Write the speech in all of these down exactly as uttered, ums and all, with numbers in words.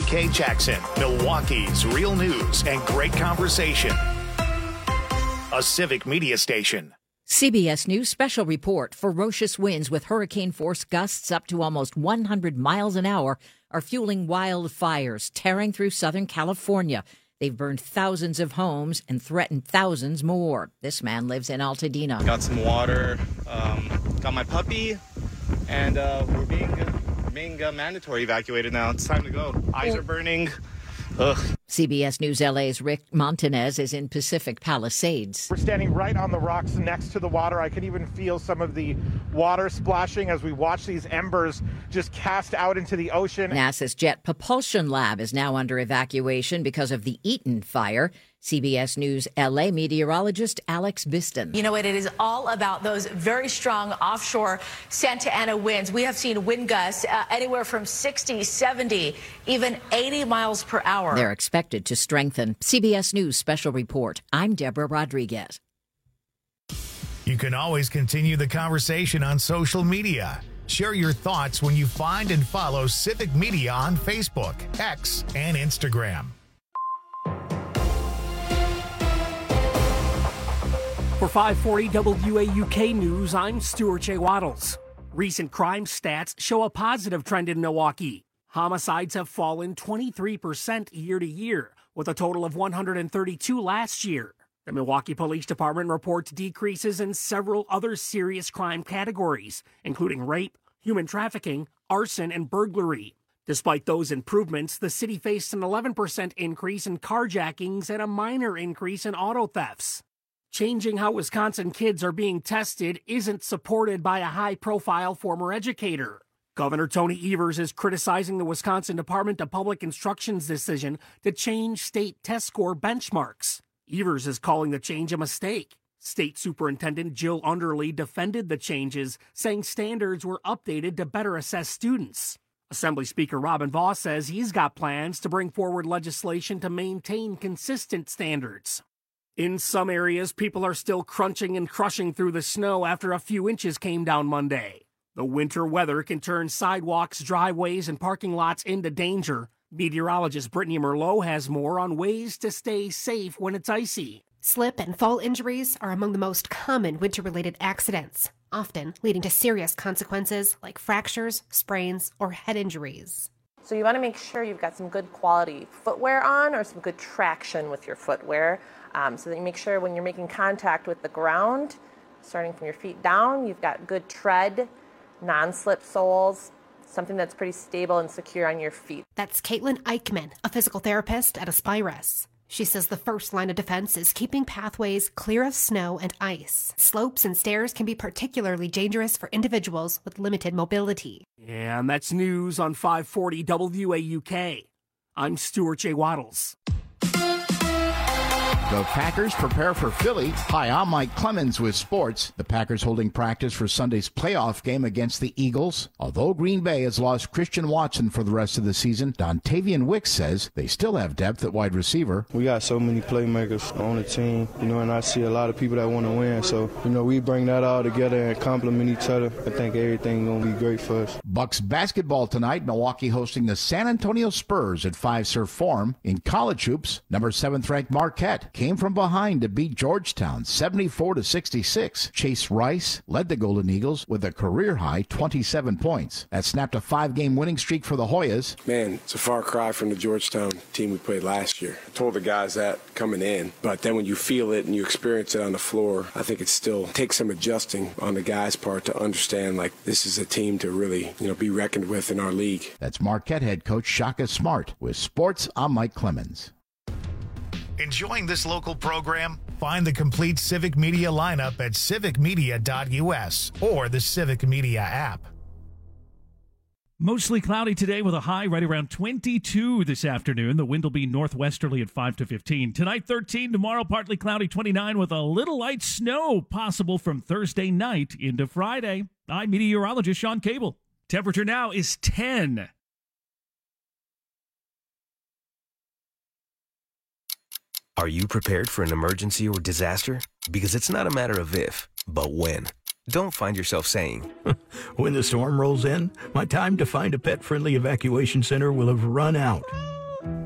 Kay Jackson, Milwaukee's real news and great conversation. A Civic Media station. C B S News special report. Ferocious winds with hurricane-force gusts up to almost one hundred miles an hour are fueling wildfires, tearing through Southern California. They've burned thousands of homes and threatened thousands more. This man lives in Altadena. Got some water, um, got my puppy, and uh, we're being, uh, being uh, mandatory evacuated now. It's time to go. Eyes are burning. Ugh. C B S News L A's Rick Montanez is in Pacific Palisades. We're standing right on the rocks next to the water. I can even feel some of the water splashing as we watch these embers just cast out into the ocean. NASA's Jet Propulsion Lab is now under evacuation because of the Eaton fire. C B S News L A meteorologist Alex Biston. You know what? It is all about those very strong offshore Santa Ana winds. We have seen wind gusts uh, anywhere from sixty, seventy, even eighty miles per hour. They're expected to strengthen. C B S News special report. I'm Deborah Rodriguez. You can always continue the conversation on social media. Share your thoughts when you find and follow Civic Media on Facebook, X, and Instagram. For five forty W A U K News, I'm Stuart J. Waddles. Recent crime stats show a positive trend in Milwaukee. Homicides have fallen twenty-three percent year to year, with a total of one hundred thirty-two last year. The Milwaukee Police Department reports decreases in several other serious crime categories, including rape, human trafficking, arson, and burglary. Despite those improvements, the city faced an eleven percent increase in carjackings and a minor increase in auto thefts. Changing how Wisconsin kids are being tested isn't supported by a high-profile former educator. Governor Tony Evers is criticizing the Wisconsin Department of Public Instruction's decision to change state test score benchmarks. Evers is calling the change a mistake. State Superintendent Jill Underly defended the changes, saying standards were updated to better assess students. Assembly Speaker Robin Vos says he's got plans to bring forward legislation to maintain consistent standards. In some areas, people are still crunching and crushing through the snow after a few inches came down Monday. The winter weather can turn sidewalks, driveways, and parking lots into danger. Meteorologist Brittany Merlot has more on ways to stay safe when it's icy. Slip and fall injuries are among the most common winter-related accidents, often leading to serious consequences like fractures, sprains, or head injuries. So you want to make sure you've got some good quality footwear on or some good traction with your footwear. Um, so that you make sure when you're making contact with the ground, starting from your feet down, you've got good tread, non-slip soles, something that's pretty stable and secure on your feet. That's Caitlin Eichman, a physical therapist at Aspirus. She says the first line of defense is keeping pathways clear of snow and ice. Slopes and stairs can be particularly dangerous for individuals with limited mobility. And that's news on five forty W A U K. I'm Stuart J. Waddles. The Packers prepare for Philly. Hi, I'm Mike Clemens with sports. The Packers holding practice for Sunday's playoff game against the Eagles. Although Green Bay has lost Christian Watson for the rest of the season, Dontavian Wicks says they still have depth at wide receiver. We got so many playmakers on the team, you know, and I see a lot of people that want to win. So, you know, we bring that all together and complement each other. I think everything's going to be great for us. Bucks basketball tonight. Milwaukee hosting the San Antonio Spurs at Five Surf Forum. In college hoops, number seventh ranked Marquette came from behind to beat Georgetown seventy-four to sixty-six. Chase Rice led the Golden Eagles with a career-high twenty-seven points. That snapped a five-game winning streak for the Hoyas. Man, it's a far cry from the Georgetown team we played last year. I told the guys that coming in, but then when you feel it and you experience it on the floor, I think it still takes some adjusting on the guys' part to understand, like, this is a team to really, you know, be reckoned with in our league. That's Marquette head coach Shaka Smart. With sports, I'm Mike Clemens. Enjoying this local program? Find the complete Civic Media lineup at civic media dot u s or the Civic Media app. Mostly cloudy today with a high right around twenty-two this afternoon. The wind will be northwesterly at five to fifteen. Tonight, thirteen. Tomorrow, partly cloudy, twenty-nine, with a little light snow possible from Thursday night into Friday. I'm meteorologist Sean Cable. Temperature now is ten. Are you prepared for an emergency or disaster? Because it's not a matter of if, but when. Don't find yourself saying, when the storm rolls in, my time to find a pet-friendly evacuation center will have run out.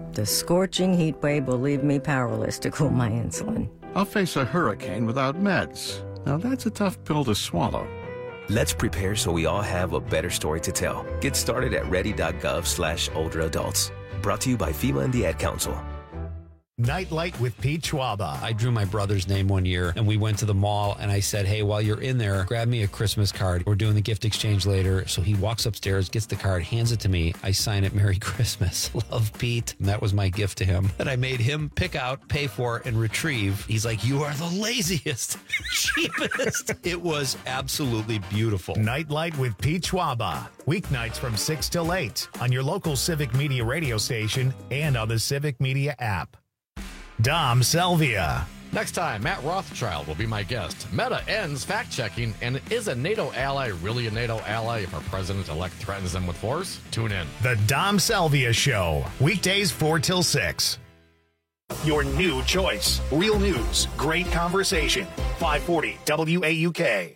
The scorching heat wave will leave me powerless to cool my insulin. I'll face a hurricane without meds. Now that's a tough pill to swallow. Let's prepare so we all have a better story to tell. Get started at ready.gov slash older adults. Brought to you by FEMA and the Ad Council. Nightlight with Pete Schwaba. I drew my brother's name one year, and we went to the mall, and I said, hey, while you're in there, grab me a Christmas card. We're doing the gift exchange later. So he walks upstairs, gets the card, hands it to me. I sign it, Merry Christmas. Love, Pete. And that was my gift to him that I made him pick out, pay for, and retrieve. He's like, you are the laziest, cheapest. It was absolutely beautiful. Nightlight with Pete Schwaba. Weeknights from six till eight on your local Civic Media radio station and on the Civic Media app. Dom Selvia. Next time, Matt Rothschild will be my guest. Meta ends fact-checking, and is a NATO ally really a NATO ally if our president-elect threatens them with force? Tune in. The Dom Selvia Show. Weekdays four till six. Your new choice. Real news. Great conversation. five forty W A U K.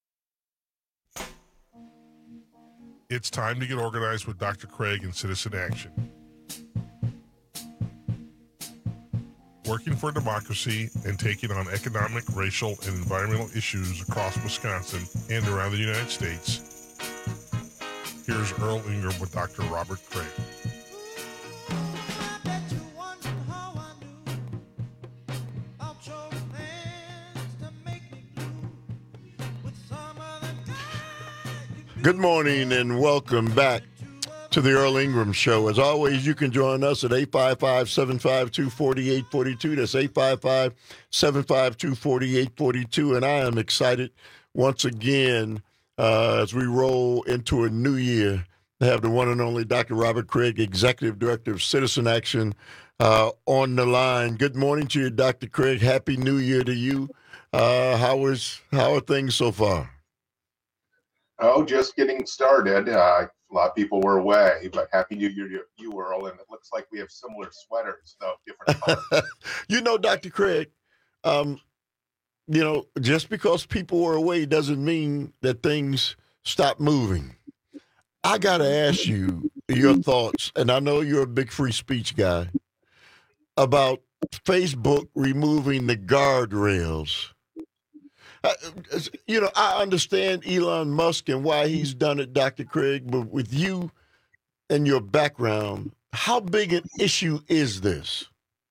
It's time to get organized with Doctor Craig and Citizen Action. Working for democracy and taking on economic, racial, and environmental issues across Wisconsin and around the United States. Here's Earl Ingram with Doctor Robert Craig. Good morning and welcome back to the Earl Ingram Show. As always, you can join us at eight five five, seven five two, four eight four two. That's eight five five, seven five two, four eight four two. And I am excited once again uh, as we roll into a new year to have the one and only Doctor Robert Craig, Executive Director of Citizen Action, uh, on the line. Good morning to you, Doctor Craig. Happy New Year to you. Uh, how is how are things so far? Oh, just getting started. Uh, a lot of people were away, but Happy New Year to you, Earl. And it looks like we have similar sweaters, though different colors. You know, Doctor Craig, um, you know, just because people were away doesn't mean that things stop moving. I got to ask you your thoughts, and I know you're a big free speech guy, about Facebook removing the guardrails. Uh, you know, I understand Elon Musk and why he's done it, Doctor Craig, but with you and your background, how big an issue is this?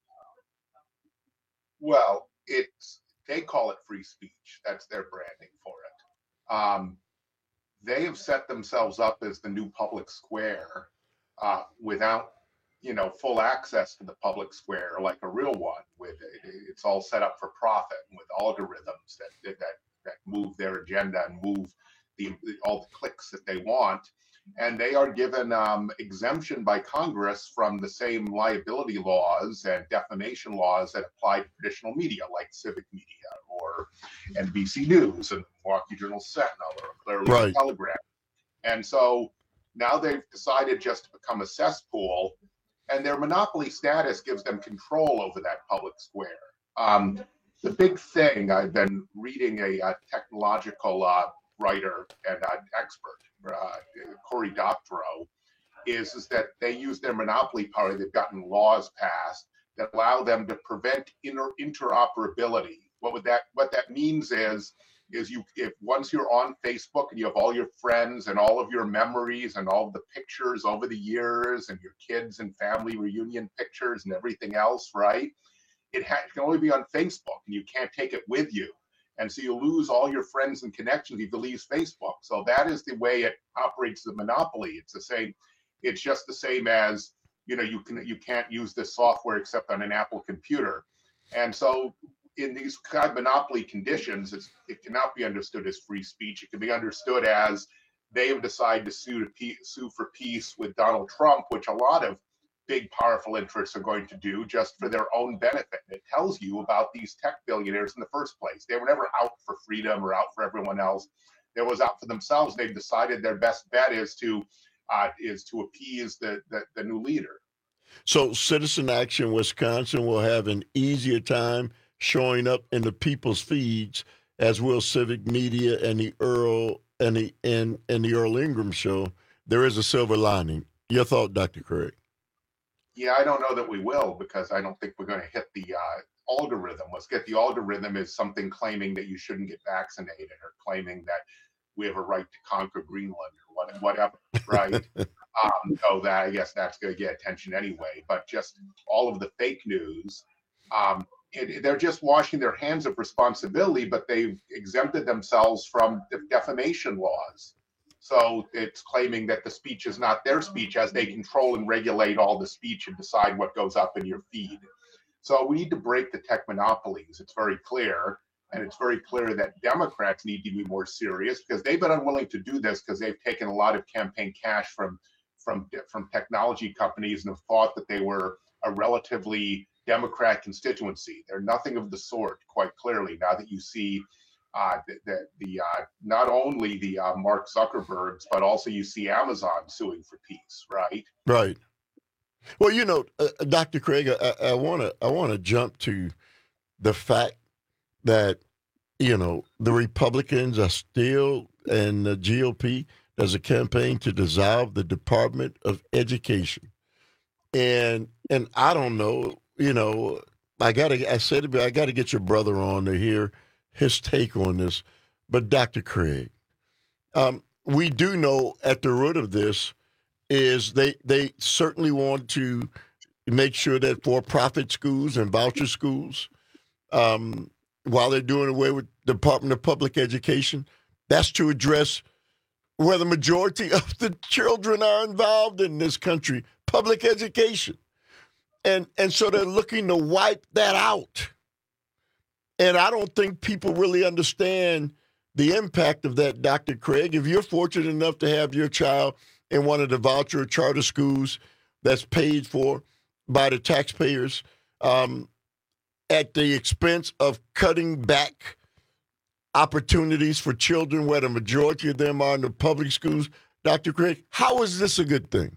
Well, it's they call it free speech. That's their branding for it. Um, they have set themselves up as the new public square uh, without, you know, full access to the public square like a real one. With it, it's all set up for profit and with algorithms that that that move their agenda and move the all the clicks that they want. And they are given um, exemption by Congress from the same liability laws and defamation laws that apply to traditional media, like Civic Media or N B C News and Milwaukee Journal Sentinel or Clarion right. Telegram. And so now they've decided just to become a cesspool. And their monopoly status gives them control over that public square. Um, the big thing, I've been reading a, a technological uh, writer and uh, expert, uh, Cory Doctorow, is, is that they use their monopoly power. They've gotten laws passed that allow them to prevent inter- interoperability. What would that? What that means is, is you if once you're on Facebook and you have all your friends and all of your memories and all of the pictures over the years and your kids and family reunion pictures and everything else, right? It, ha- it can only be on Facebook and you can't take it with you. And so you lose all your friends and connections if you leave Facebook. So that is the way it operates the monopoly. It's the same. It's just the same as, you know, you can you can't use this software except on an Apple computer. And so in these kind of monopoly conditions, it's, it cannot be understood as free speech. It can be understood as they have decided to sue, to pe- sue for peace with Donald Trump, which a lot of big, powerful interests are going to do just for their own benefit. And it tells you about these tech billionaires in the first place. They were never out for freedom or out for everyone else. They was out for themselves. They've decided their best bet is to uh, is to appease the, the, the new leader. So Citizen Action Wisconsin will have an easier time showing up in the people's feeds, as will Civic Media and the Earl and the and, and the Earl Ingram Show. There is a silver lining. Your thought, Doctor Craig? Yeah, I don't know that we will, because I don't think we're going to hit the uh, algorithm. Let's get the algorithm is something claiming that you shouldn't get vaccinated, or claiming that we have a right to conquer Greenland, or what, whatever, right? um, so that, I guess that's going to get attention anyway. But just all of the fake news, um, it, they're just washing their hands of responsibility, but they've exempted themselves from the defamation laws. So it's claiming that the speech is not their speech, as they control and regulate all the speech and decide what goes up in your feed. So we need to break the tech monopolies. It's very clear. And it's very clear that Democrats need to be more serious, because they've been unwilling to do this because they've taken a lot of campaign cash from, from, from technology companies and have thought that they were a relatively Democrat constituency. They're nothing of the sort, quite clearly, now that you see Uh, the the, the uh, not only the uh, Mark Zuckerbergs, but also you see Amazon suing for peace, right? Right. Well, you know, uh, Doctor Craig, I want to I want to jump to the fact that, you know, the Republicans are still, and the G O P does a campaign to dissolve the Department of Education, and and I don't know, you know, I gotta I said I got to get your brother on to hear his take on this. But Doctor Craig, um, we do know at the root of this is they they certainly want to make sure that for-profit schools and voucher schools, um, while they're doing away with the Department of Public Education, that's to address where the majority of the children are involved in this country, public education. And and so they're looking to wipe that out. And I don't think people really understand the impact of that, Doctor Craig. If you're fortunate enough to have your child in one of the voucher or charter schools that's paid for by the taxpayers, um, at the expense of cutting back opportunities for children where the majority of them are in the public schools, Doctor Craig, how is this a good thing?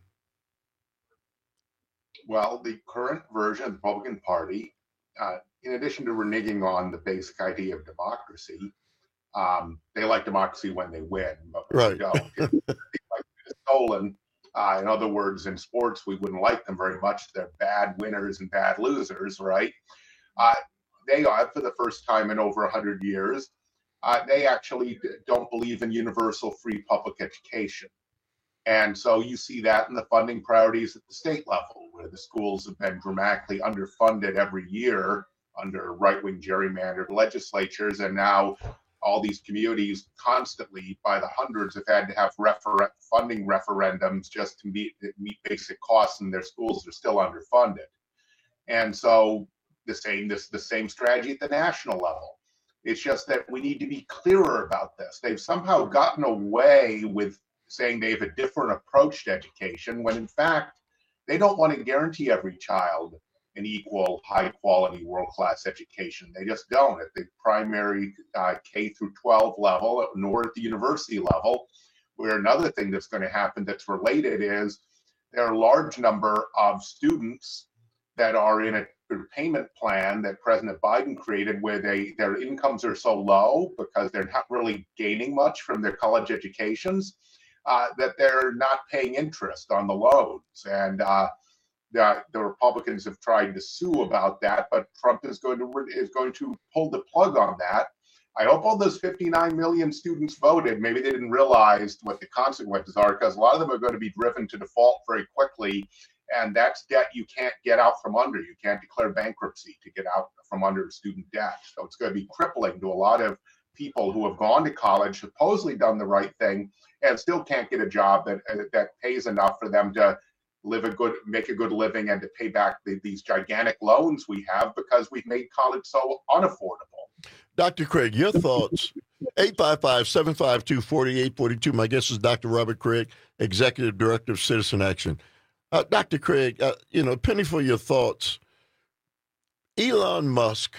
Well, the current version of the Republican Party, uh, in addition to reneging on the basic idea of democracy, um, they like democracy when they win, but when right. they don't, if like it's stolen. Uh, in other words, in sports, we wouldn't like them very much. They're bad winners and bad losers, right? Uh, they are, for the first time in over one hundred years, uh, they actually don't believe in universal free public education. And so you see that in the funding priorities at the state level, where the schools have been dramatically underfunded every year under right-wing gerrymandered legislatures. And now all these communities constantly, by the hundreds, have had to have refer- funding referendums just to meet, meet basic costs, and their schools are still underfunded. And so the same, this, the same strategy at the national level. It's just that we need to be clearer about this. They've somehow gotten away with saying they have a different approach to education, when in fact, they don't want to guarantee every child an equal, high-quality, world-class education. They just don't at the primary uh, K through twelve level, nor at the university level, where another thing that's going to happen that's related is there are a large number of students that are in a payment plan that President Biden created, where they their incomes are so low because they're not really gaining much from their college educations, uh, that they're not paying interest on the loans. And uh, the, the Republicans have tried to sue about that, but Trump is going to is going to pull the plug on that. I hope all those fifty-nine million students voted. Maybe they didn't realize what the consequences are, because a lot of them are going to be driven to default very quickly. And that's debt you can't get out from under. You can't declare bankruptcy to get out from under student debt. So it's going to be crippling to a lot of people who have gone to college, supposedly done the right thing, and still can't get a job that that pays enough for them to live a good, make a good living, and to pay back the, these gigantic loans we have because we've made college so unaffordable. Doctor Craig, your thoughts. eight five five, seven five two, four eight four two. My guest is Doctor Robert Craig, Executive Director of Citizen Action. Uh, Doctor Craig, uh, you know, penny for your thoughts. Elon Musk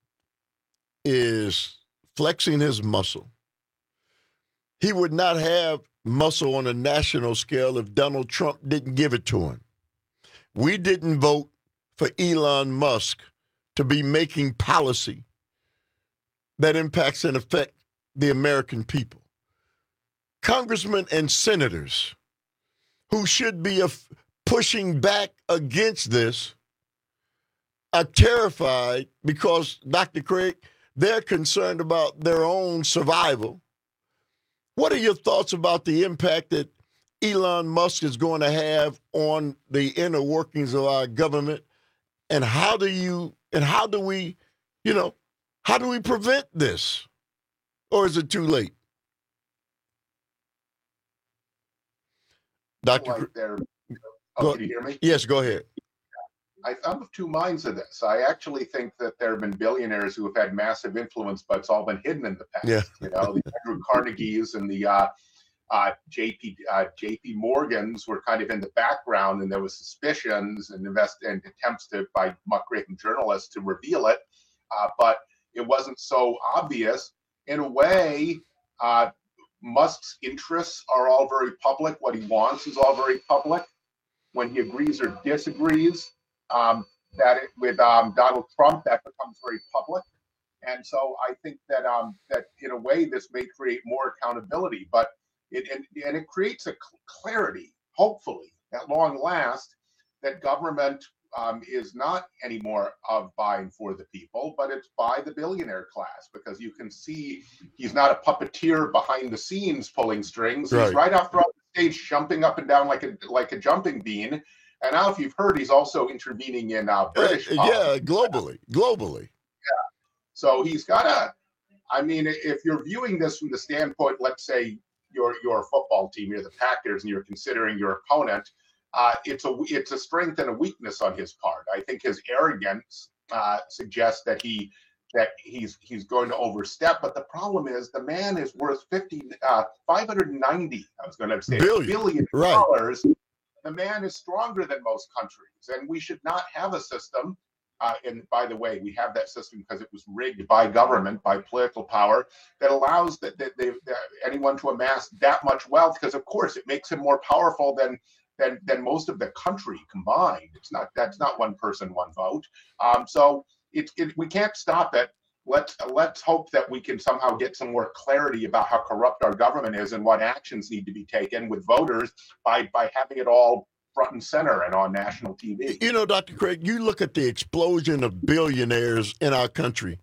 is flexing his muscle. He would not have muscle on a national scale if Donald Trump didn't give it to him. We didn't vote for Elon Musk to be making policy that impacts and affects the American people. Congressmen and senators who should be a pushing back against this are terrified because, Doctor Craig, they're concerned about their own survival. What are your thoughts about the impact that Elon Musk is going to have on the inner workings of our government? And how do you, and how do we, you know, how do we prevent this? Or is it too late? Doctor Like they're, oh, can you hear me? Yes, go ahead. I, I'm of two minds of this. I actually think that there have been billionaires who have had massive influence, but it's all been hidden in the past. Yeah. You know, the Andrew Carnegies and the uh, uh, J P uh, J P Morgans were kind of in the background, and there was suspicions and invest and attempts to by muckraking journalists to reveal it, uh, but it wasn't so obvious. In a way, uh, Musk's interests are all very public. What he wants is all very public. When he agrees or disagrees, um, that it, with um, Donald Trump, that becomes very public. And so I think that um, that in a way this may create more accountability, but it and, and it creates a clarity, hopefully, at long last, that government um, is not anymore of by and for the people, but it's by the billionaire class, because you can see he's not a puppeteer behind the scenes pulling strings. Right. He's right up front of the stage, jumping up and down like a like a jumping bean. And now, if you've heard, he's also intervening in uh, British uh, yeah, globally, globally. Yeah. So he's got a, I mean, if you're viewing this from the standpoint, let's say you're, you're a football team, you're the Packers, and you're considering your opponent, uh, it's a it's a strength and a weakness on his part. I think his arrogance uh, suggests that he that he's he's going to overstep. But the problem is the man is worth fifty, uh, five hundred ninety, I was going to say, billion, billion right. dollars. The man is stronger than most countries, and we should not have a system. Uh, and by the way, we have that system because it was rigged by government, by political power, that allows that, that, they, that anyone to amass that much wealth. Because of course, it makes him more powerful than than than most of the country combined. It's not that's not one person, one vote. Um, so it's it, we can't stop it. Let's let's hope that we can somehow get some more clarity about how corrupt our government is and what actions need to be taken with voters by by having it all front and center and on national T V. You know, Doctor Craig, you look at the explosion of billionaires in our country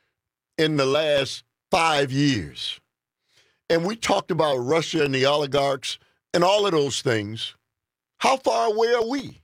in the last five years, and we talked about Russia and the oligarchs and all of those things. How far away are we?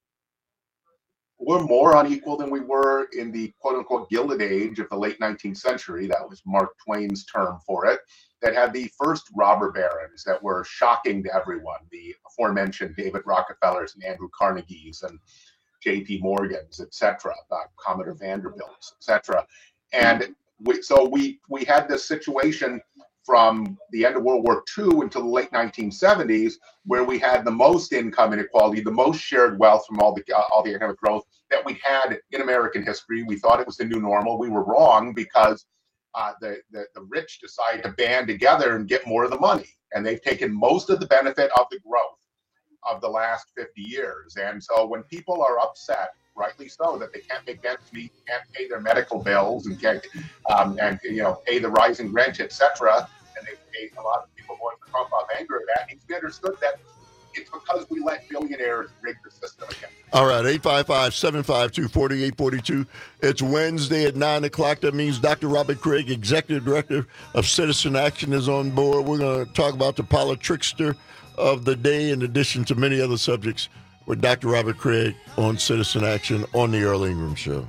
We're more unequal than we were in the quote-unquote Gilded Age of the late nineteenth century. That was Mark Twain's term for it. That had the first robber barons that were shocking to everyone. The aforementioned David Rockefellers and Andrew Carnegies and J P Morgans, et cetera, uh, Commodore Vanderbilts, et cetera. And we, so we we had this situation from the end of World War Two until the late nineteen seventies, where we had the most income inequality, the most shared wealth from all the uh, all the economic growth that we had in American history. We thought it was the new normal. We were wrong because uh, the, the the rich decided to band together and get more of the money, and they've taken most of the benefit of the growth of the last fifty years. And so when people are upset, rightly so, that they can't make ends meet, can't pay their medical bills, and can't, um, and you know, pay the rising rent, et cetera. And they pay a lot of people going to Trump off anger at that. It needs to be understood that it's because we let billionaires rig the system again. All right, eight five five, seven five two, four eight four two. It's Wednesday at nine o'clock. That means Doctor Robert Craig, Executive Director of Citizen Action, is on board. We're going to talk about the politrickster of the day, in addition to many other subjects, with Doctor Robert Craig on Citizen Action on the Earl Ingram Show.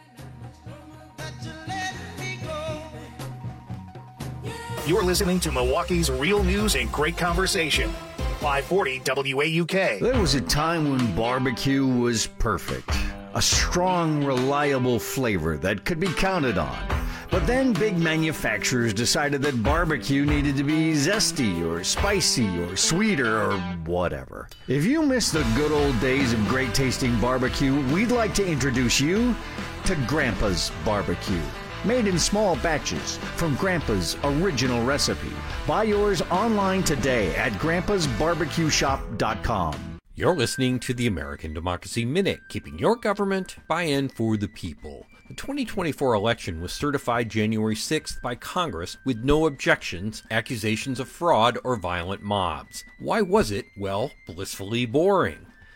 You're listening to Milwaukee's Real News and Great Conversation. five forty W A U K. There was a time when barbecue was perfect. A strong, reliable flavor that could be counted on. But then big manufacturers decided that barbecue needed to be zesty or spicy or sweeter or whatever. If you miss the good old days of great tasting barbecue, we'd like to introduce you to Grandpa's Barbecue. Made in small batches from Grandpa's original recipe. Buy yours online today at grandpas barbecue shop dot com. You're listening to the American Democracy Minute, keeping your government by and for the people. The twenty twenty-four election was certified January sixth by Congress with no objections, accusations of fraud, or violent mobs. Why was it, well, blissfully boring?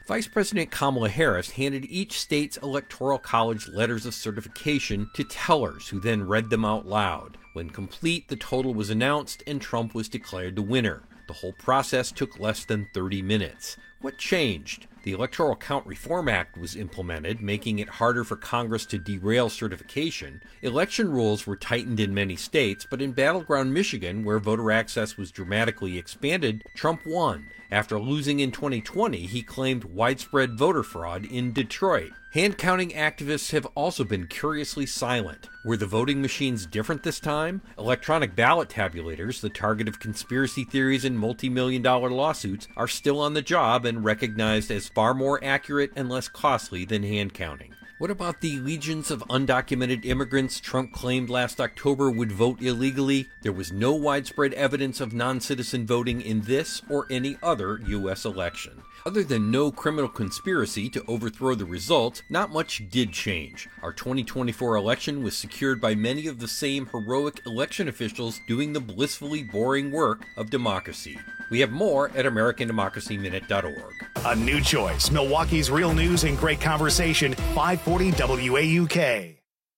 Vice President Kamala Harris handed each state's electoral college letters of certification to tellers who then read them out loud. When complete, the total was announced and Trump was declared the winner. The whole process took less than thirty minutes. What changed? The Electoral Count Reform Act was implemented, making it harder for Congress to derail certification. Election rules were tightened in many states, but in battleground Michigan, where voter access was dramatically expanded, Trump won. After losing in twenty twenty, he claimed widespread voter fraud in Detroit. Hand-counting activists have also been curiously silent. Were the voting machines different this time? Electronic ballot tabulators, the target of conspiracy theories and multi-million dollar lawsuits, are still on the job and recognized as far more accurate and less costly than hand-counting. What about the legions of undocumented immigrants Trump claimed last October would vote illegally? There was no widespread evidence of non-citizen voting in this or any other U S election. Other than no criminal conspiracy to overthrow the results, not much did change. Our twenty twenty-four election was secured by many of the same heroic election officials doing the blissfully boring work of democracy. We have more at American Democracy Minute dot org. A new choice. Milwaukee's real news and great conversation. five forty W A U K.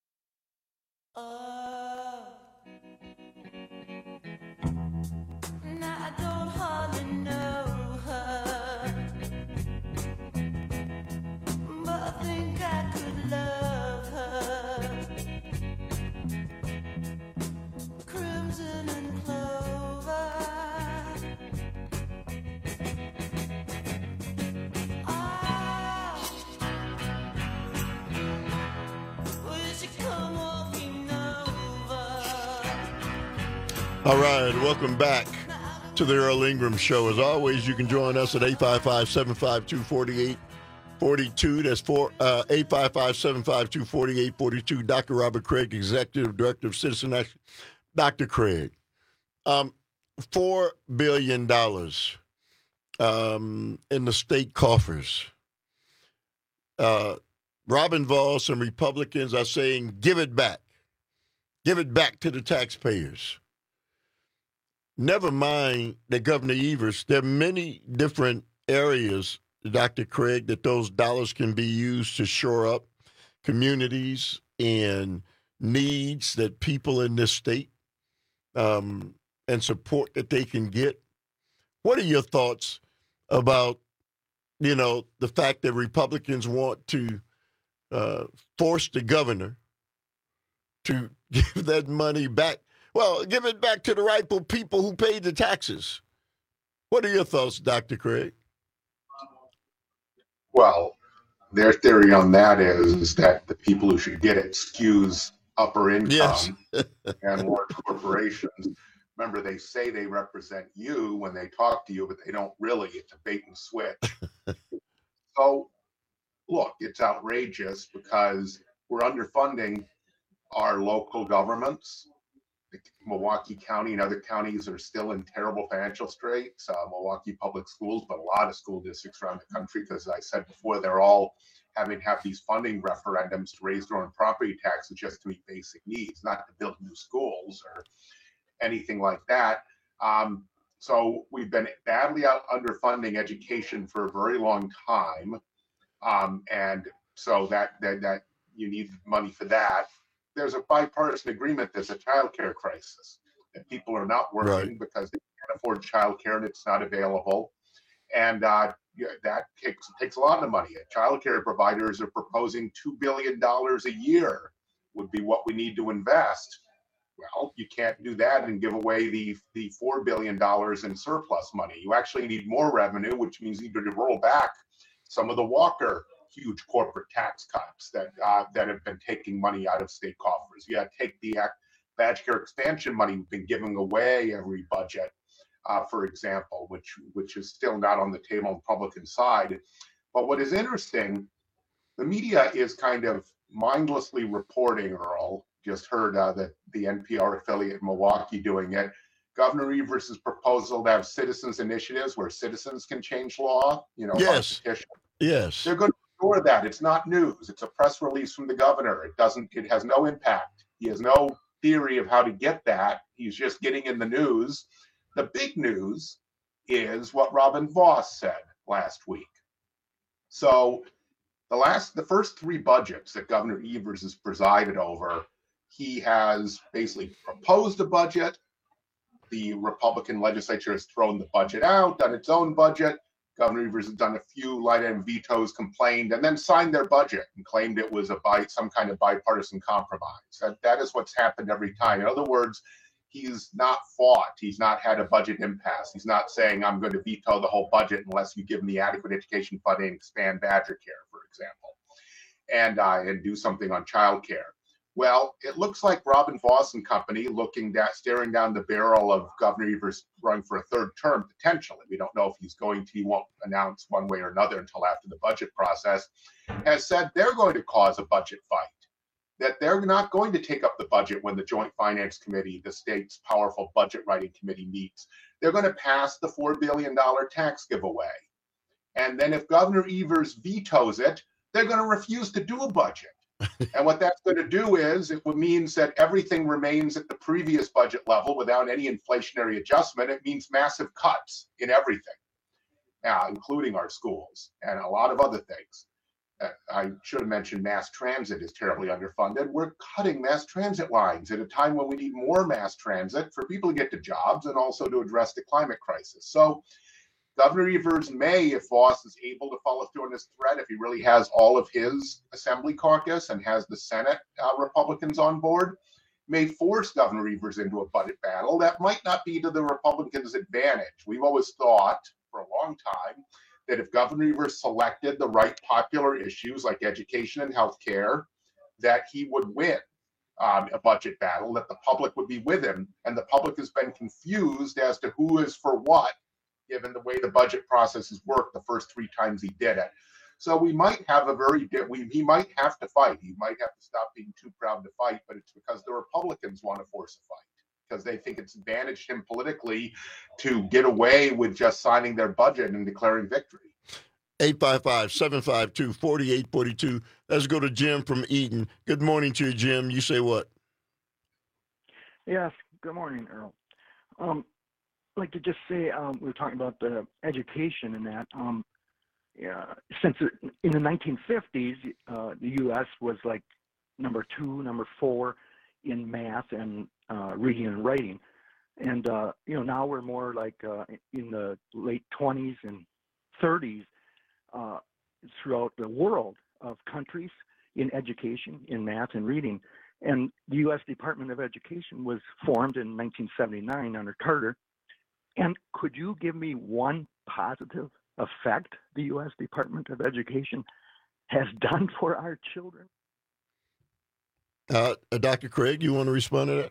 All right, welcome back to the Earl Ingram Show. As always, you can join us at eight five five, seven five two, four eight four two. That's for, uh, eight five five, seven five two, four eight four two. Doctor Robert Craig, Executive Director of Citizen Action. Doctor Craig, um, four billion dollars um, in the state coffers. Uh, Robin Voss and Republicans are saying, give it back. Give it back to the taxpayers. Never mind that Governor Evers, there are many different areas, Doctor Craig, that those dollars can be used to shore up communities and needs that people in this state um, and support that they can get. What are your thoughts about, you know, the fact that Republicans want to uh, force the governor to give that money back? Well, give it back to the rightful people who paid the taxes. What are your thoughts, Doctor Craig? Well, their theory on that is, is that the people who should get it skews upper income yes. and large corporations. Remember, they say they represent you when they talk to you, but they don't really. It's a bait and switch. So, look, it's outrageous because we're underfunding our local governments. Milwaukee County and other counties are still in terrible financial straits. Uh, Milwaukee Public Schools, but a lot of school districts around the country, because as I said before, they're all having to have these funding referendums to raise their own property taxes just to meet basic needs, not to build new schools or anything like that. Um, so we've been badly out underfunding education for a very long time. Um, and so that, that, that you need money for that. There's a bipartisan agreement. There's a child care crisis, and people are not working right. because they can't afford child care and it's not available. And uh, yeah, that takes, takes a lot of money. Child care providers are proposing two billion dollars a year would be what we need to invest. Well, you can't do that and give away the, the four billion dollars in surplus money. You actually need more revenue, which means you need to roll back some of the Walker huge corporate tax cuts that uh, that have been taking money out of state coffers. You got to take the uh, badge care expansion money we've been giving away every budget, uh, for example, which which is still not on the table on the Republican side. But what is interesting, the media is kind of mindlessly reporting, Earl. Just heard uh, that the N P R affiliate in Milwaukee doing it. Governor Evers' proposal to have citizens initiatives where citizens can change law, you know, yes, yes, they're going to ignore that. It's not news. It's a press release from the governor. It doesn't. It has no impact. He has no theory of how to get that. He's just getting in the news. The big news is what Robin Voss said last week. So the last, the first three budgets that Governor Evers has presided over, he has basically proposed a budget. The Republican legislature has thrown the budget out, done its own budget. Governor Evers has done a few light-end vetoes, complained, and then signed their budget and claimed it was a by some kind of bipartisan compromise. That, that is what's happened every time. In other words, he's not fought. He's not had a budget impasse. He's not saying, I'm going to veto the whole budget unless you give me adequate education funding, expand Badger Care, for example, and, uh, and do something on child care. Well, it looks like Robin Vos and company looking at staring down the barrel of Governor Evers running for a third term, potentially. We don't know if he's going to, he won't announce one way or another until after the budget process, has said they're going to cause a budget fight, that they're not going to take up the budget when the Joint Finance Committee, the state's powerful budget writing committee, meets. They're going to pass the four billion dollars tax giveaway. And then if Governor Evers vetoes it, they're going to refuse to do a budget. And what that's going to do is it means that everything remains at the previous budget level without any inflationary adjustment. It means massive cuts in everything, uh, including our schools and a lot of other things. Uh, I should have mentioned mass transit is terribly underfunded. We're cutting mass transit lines at a time when we need more mass transit for people to get to jobs and also to address the climate crisis. So Governor Evers may, if Vos is able to follow through on this threat, if he really has all of his assembly caucus and has the Senate uh, Republicans on board, may force Governor Evers into a budget battle that might not be to the Republicans' advantage. We've always thought for a long time that if Governor Evers selected the right popular issues like education and healthcare, that he would win um, a budget battle, that the public would be with him. And the public has been confused as to who is for what, given the way the budget process has worked the first three times he did it. So we might have a very, we, he might have to fight. He might have to stop being too proud to fight, but it's because the Republicans want to force a fight because they think it's advantaged him politically to get away with just signing their budget and declaring victory. eight five five, seven five two, four eight four two. Let's go to Jim from Eaton. Good morning to you, Jim. You say what? Yes, good morning, Earl. Um, I'd like to just say um, we were talking about the education and that. Um, yeah, since it, in the nineteen fifties, uh, the U S was like number two, number four in math and uh, reading and writing. And, uh, you know, now we're more like uh, in the late twenties and thirties uh, throughout the world of countries in education, in math and reading. And the U S Department of Education was formed in nineteen seventy-nine under Carter. And could you give me one positive effect the U S Department of Education has done for our children? Uh, uh, Doctor Craig, you want to respond to that?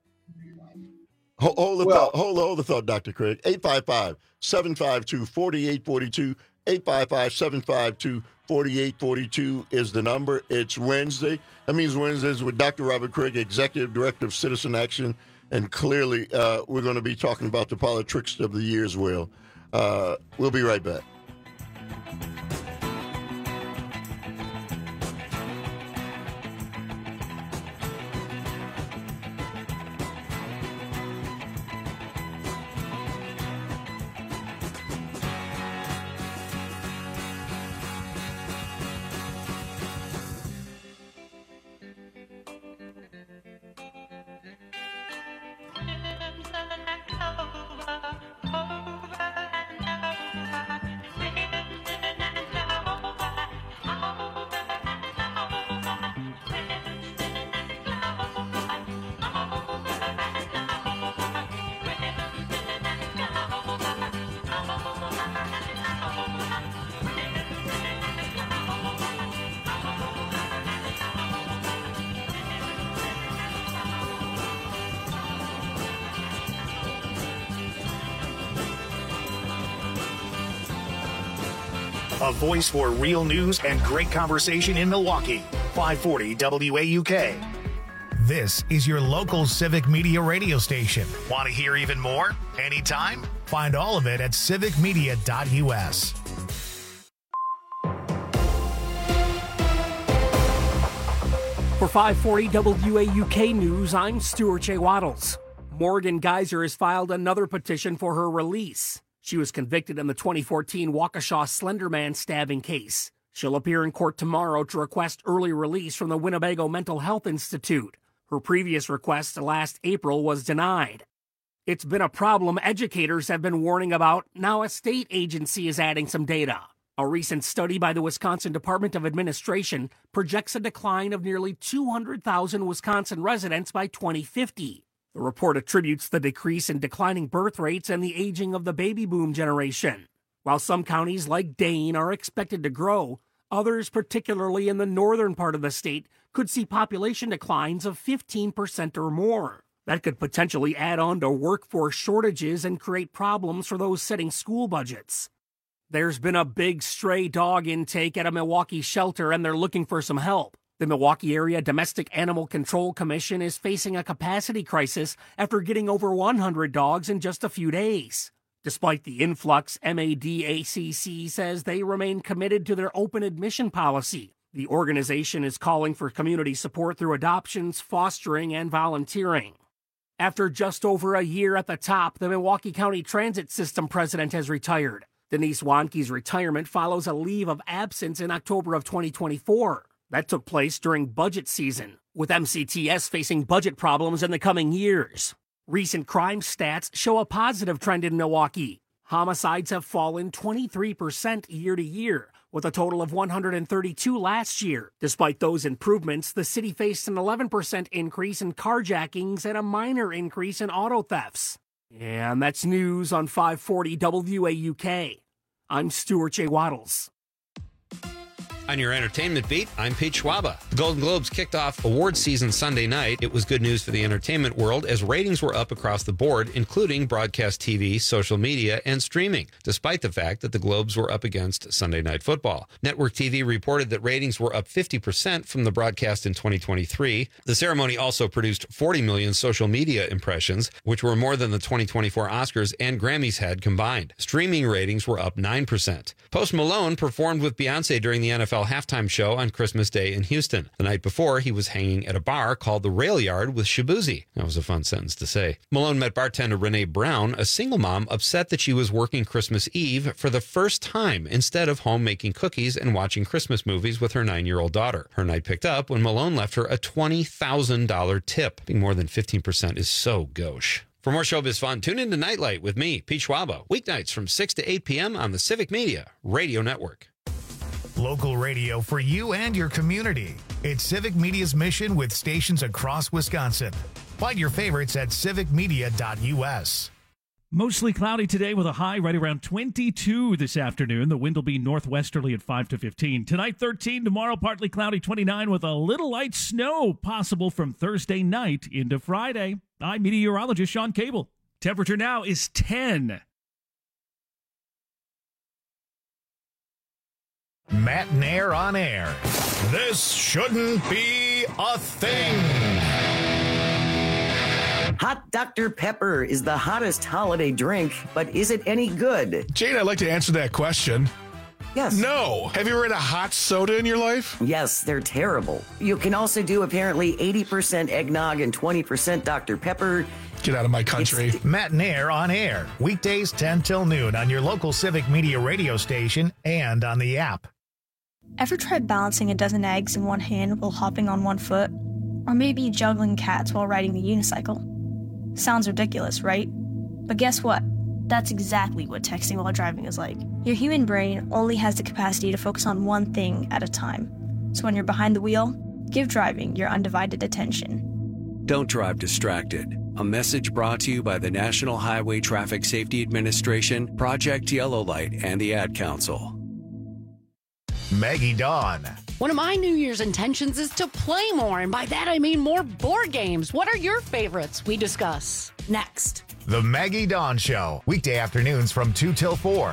Hold, hold the well, thought, hold, hold the thought, Doctor Craig. eight five five, seven five two, four eight four two. eight five five, seven five two, four eight four two is the number. It's Wednesday. That means Wednesdays with Doctor Robert Craig, Executive Director of Citizen Action. And clearly, uh, we're going to be talking about the politics of the year as well. Uh, we'll be right back. A voice for real news and great conversation in Milwaukee. five forty W A U K. This is your local civic media radio station. Want to hear even more? Anytime? Find all of it at civic media dot U S. For five forty W A U K News, I'm Stuart J. Waddles. Morgan Geyser has filed another petition for her release. She was convicted in the twenty fourteen Waukesha Slenderman stabbing case. She'll appear in court tomorrow to request early release from the Winnebago Mental Health Institute. Her previous request last April was denied. It's been a problem educators have been warning about. Now a state agency is adding some data. A recent study by the Wisconsin Department of Administration projects a decline of nearly two hundred thousand Wisconsin residents by twenty fifty. The report attributes the decrease in declining birth rates and the aging of the baby boom generation. While some counties like Dane are expected to grow, others, particularly in the northern part of the state, could see population declines of fifteen percent or more. That could potentially add on to workforce shortages and create problems for those setting school budgets. There's been a big stray dog intake at a Milwaukee shelter, and they're looking for some help. The Milwaukee Area Domestic Animal Control Commission is facing a capacity crisis after getting over one hundred dogs in just a few days. Despite the influx, M A D A C C says they remain committed to their open admission policy. The organization is calling for community support through adoptions, fostering, and volunteering. After just over a year at the top, the Milwaukee County Transit System president has retired. Denise Wanke's retirement follows a leave of absence in October of twenty twenty-four. That took place during budget season, with M C T S facing budget problems in the coming years. Recent crime stats show a positive trend in Milwaukee. Homicides have fallen twenty-three percent year to year, with a total of one hundred thirty-two last year. Despite those improvements, the city faced an eleven percent increase in carjackings and a minor increase in auto thefts. And that's news on five forty W A U K. I'm Stuart J. Waddles. On your entertainment beat, I'm Pete Schwaba. The Golden Globes kicked off awards season Sunday night. It was good news for the entertainment world as ratings were up across the board, including broadcast T V, social media, and streaming, despite the fact that the Globes were up against Sunday Night Football. Network T V reported that ratings were up fifty percent from the broadcast in twenty twenty-three. The ceremony also produced forty million social media impressions, which were more than the twenty twenty-four Oscars and Grammys had combined. Streaming ratings were up nine percent. Post Malone performed with Beyonce during the N F L halftime show on Christmas Day in Houston. The night before, he was hanging at a bar called the Rail Yard with Shabuzi. That was a fun sentence to say. Malone met bartender Renee Brown, a single mom upset that she was working Christmas Eve for the first time instead of home making cookies and watching Christmas movies with her nine-year-old daughter. Her night picked up when Malone left her a twenty thousand dollars tip. Being more than fifteen percent is so gauche. For more showbiz fun, tune in to Nightlight with me, Pete Schwaba, weeknights from six to eight p.m. on the Civic Media Radio Network. Local radio for you and your community. It's Civic Media's mission with stations across Wisconsin. Find your favorites at civic media dot u s. Mostly cloudy today with a high right around twenty-two this afternoon. The wind will be northwesterly at five to fifteen. Tonight, thirteen. Tomorrow, partly cloudy, twenty-nine, with a little light snow possible from Thursday night into Friday. I'm meteorologist Sean Cable. Temperature now is ten. Matt Nair on air. This shouldn't be a thing. Hot Doctor Pepper is the hottest holiday drink, but is it any good? Jane, I'd like to answer that question. Yes. No. Have you ever had a hot soda in your life? Yes, they're terrible. You can also do apparently eighty percent eggnog and twenty percent Doctor Pepper. Get out of my country. It's Matt Nair on air. Weekdays ten till noon on your local Civic Media radio station and on the app. Ever tried balancing a dozen eggs in one hand while hopping on one foot? Or maybe juggling cats while riding the unicycle? Sounds ridiculous, right? But guess what? That's exactly what texting while driving is like. Your human brain only has the capacity to focus on one thing at a time. So when you're behind the wheel, give driving your undivided attention. Don't drive distracted. A message brought to you by the National Highway Traffic Safety Administration, Project Yellow Light, and the Ad Council. Maggie Dawn. One of my New Year's intentions is to play more, and by that I mean more board games. What are your favorites? We discuss next. The Maggie Dawn Show, weekday afternoons from two till four.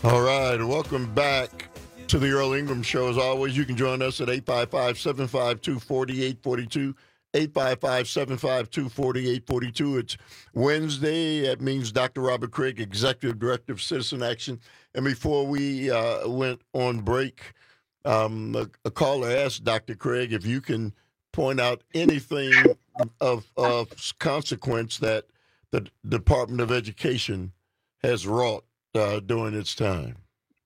All right, welcome back to the Earl Ingram Show. As always, you can join us at eight five five, seven five two, four eight four two, eight five five, seven five two, four eight four two. It's Wednesday. That means Doctor Robert Craig, Executive Director of Citizen Action. And before we uh, went on break, um, a, a caller asked Doctor Craig if you can point out anything of, of consequence that the Department of Education has wrought uh, during its time.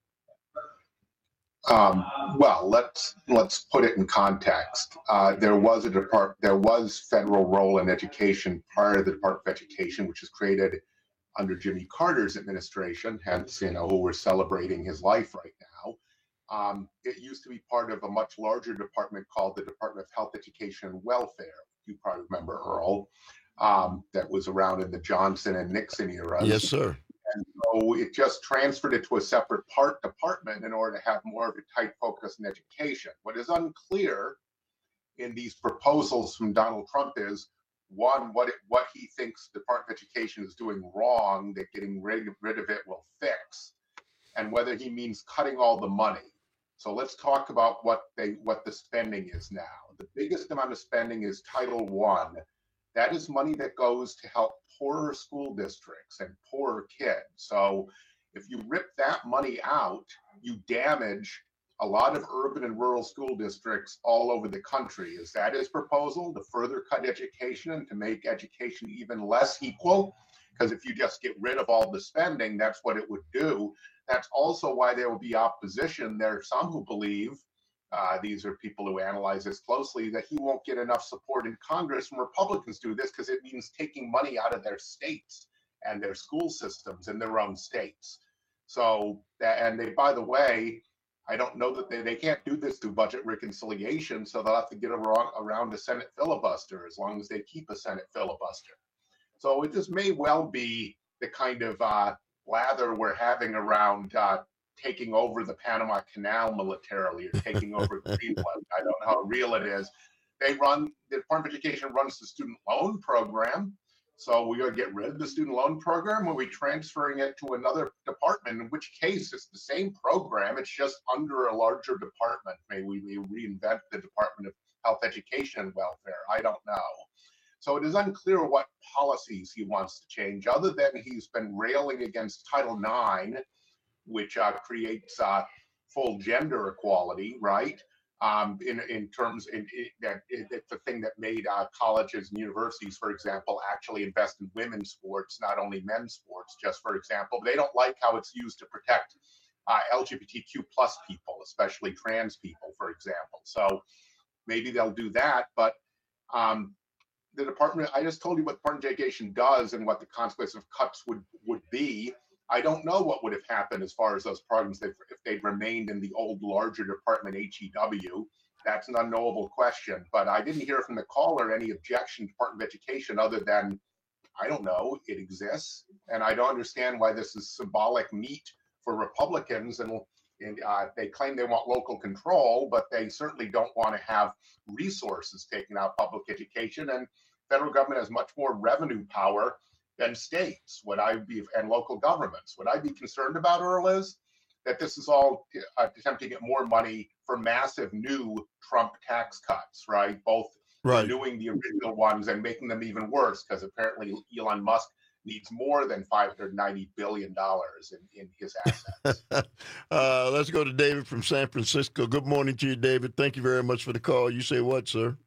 Um, well, let's let's put it in context. Uh, there was a depart there was federal role in education prior to the Department of Education, which was created under Jimmy Carter's administration. Hence, you know, who we're celebrating his life right now. Um, it used to be part of a much larger department called the Department of Health, Education, and Welfare. You probably remember, Earl, um, that was around in the Johnson and Nixon eras. Yes, sir. And so it just transferred it to a separate part department in order to have more of a tight focus in education. What is unclear in these proposals from Donald Trump is, one, what it, what he thinks the Department of Education is doing wrong that getting rid, rid of it will fix, and whether he means cutting all the money. So let's talk about what they what the spending is now. The biggest amount of spending is Title One. That is money that goes to help poorer school districts and poorer kids. So if you rip that money out, you damage a lot of urban and rural school districts all over the country. Is that his proposal, to further cut education and to make education even less equal? Because if you just get rid of all the spending, that's what it would do. That's also why there will be opposition. There are some who believe, uh, these are people who analyze this closely, that he won't get enough support in Congress when Republicans do this, because it means taking money out of their states and their school systems in their own states. So, and they, by the way, I don't know that they, they can't do this through budget reconciliation, so they'll have to get around, around a Senate filibuster as long as they keep a Senate filibuster. So it just may well be the kind of uh, lather we're having around uh, taking over the Panama Canal militarily or taking over Greenland. I don't know how real it is. They run, the Department of Education runs the student loan program. So we're going to get rid of the student loan program, or are we transferring it to another department, in which case it's the same program, it's just under a larger department. Maybe we reinvent the Department of Health, Education, and Welfare. I don't know. So it is unclear what policies he wants to change, other than he's been railing against Title nine, which uh, creates uh, full gender equality, right? Um, in in terms in, in that it, it's the thing that made uh, colleges and universities, for example, actually invest in women's sports, not only men's sports. Just for example, they don't like how it's used to protect uh, L G B T Q plus people, especially trans people, for example. So maybe they'll do that. But um, the department, I just told you what the Department of Education does and what the consequence of cuts would would be. I don't know what would have happened as far as those programs if, if they'd remained in the old larger department, H E W. That's an unknowable question, but I didn't hear from the caller any objection to Department of Education other than, I don't know, it exists. And I don't understand why this is symbolic meat for Republicans. And, and uh, they claim they want local control, but they certainly don't want to have resources taken out of public education. And federal government has much more revenue power than states. Would I be, and local governments, what I'd be concerned about, Earl, is that this is all uh, attempting to get more money for massive new Trump tax cuts, right? Both right. renewing the original ones and making them even worse, because apparently Elon Musk needs more than five hundred ninety billion dollars in, in his assets. uh, let's go to David from San Francisco. Good morning to you, David. Thank you very much for the call. You say what, sir?